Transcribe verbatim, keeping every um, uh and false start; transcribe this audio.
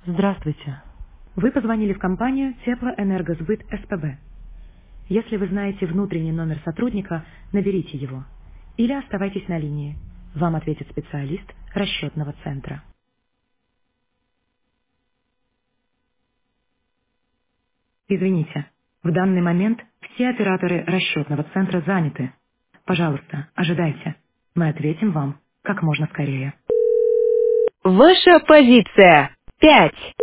Здравствуйте. Вы позвонили в компанию Теплоэнергосбыт СПБ. Если вы знаете внутренний номер сотрудника, наберите его. Или оставайтесь на линии. Вам ответит специалист расчетного центра. Извините, в данный момент все операторы расчетного центра заняты. Пожалуйста, ожидайте. Мы ответим вам как можно скорее. Ваша позиция. Пять.